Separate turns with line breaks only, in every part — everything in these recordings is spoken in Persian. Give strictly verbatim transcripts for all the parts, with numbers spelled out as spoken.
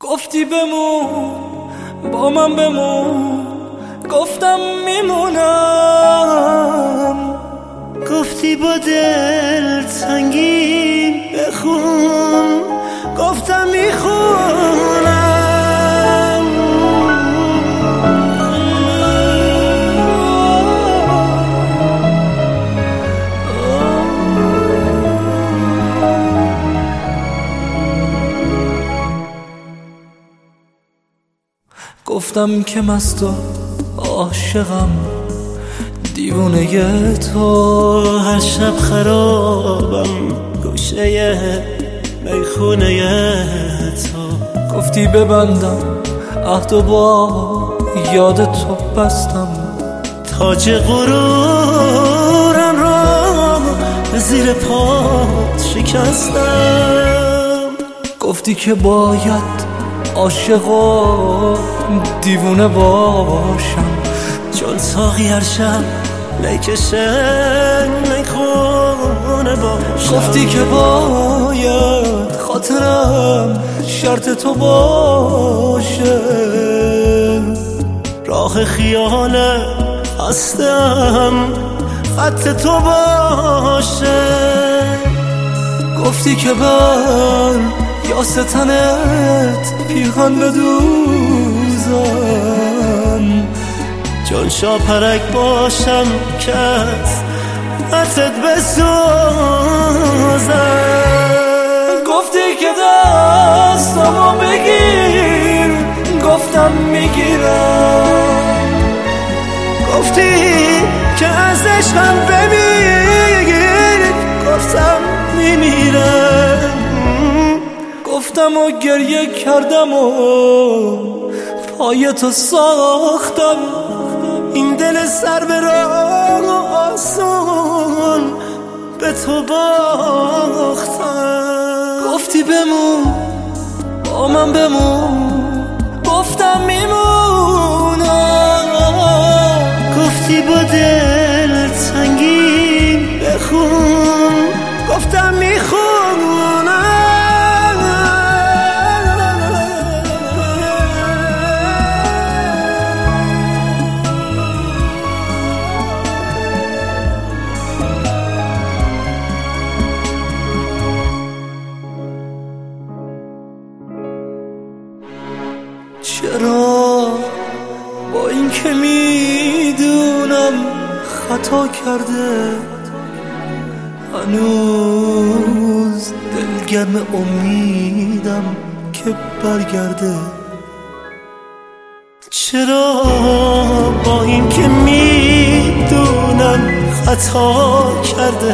گفتی بمون با من بمون، گفتم میمونم.
گفتی با دل تنگی بخون، گفتم میخونم.
گفتم که مست و عاشقم، دیوونه تو،
هر شب خرابم گوشه میخونه تو.
گفتی ببندم عهد و با یاد تو بستم،
تاج غرورم را زیر پات شکستم.
گفتی که باید عاشق و دیوونه باشم،
چون ساقی هر شب میکشه میخونه باشم.
گفتی که باید خاطرم شرط تو باشه،
راه خیال هستم خط تو باشه.
گفتی که بر یا ستنت پیغان بدوزم،
چون شاپرک باشم که از خطت بسوزم.
گفتی که دستمو بگیر، گفتم میگیرم.
گفتی که از عشقم بمیر، گفتم میمیرم.
گفتم و گریه کردم و پای تو ساختم،
این دل سر به راه و آسون به تو باختم.
گفتی بمون با من بمون، گفتم میمونم.
گفتی با دل تنگی بخون، گفتم میخونم.
چرا با این که میدونم خطا کرده، هنوز دلگرم امیدم که برگرده.
چرا با این که میدونم خطا کرده،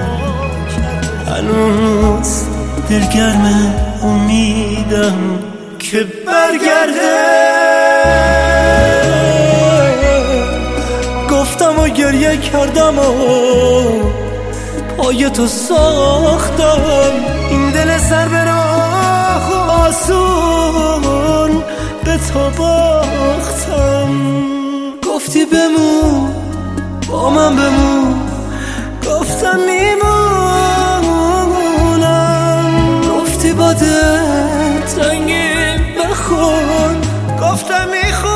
هنوز دلگرم امیدم که برگرده.
گفتم و گریه کردم و پای تو ساختم،
این دل سر به راه و آسون به تو باختم.
گفتی بمون با من بمون،
گفتم میمونم.
گفتی با دل تنگی بخون،
گفتم میخونم.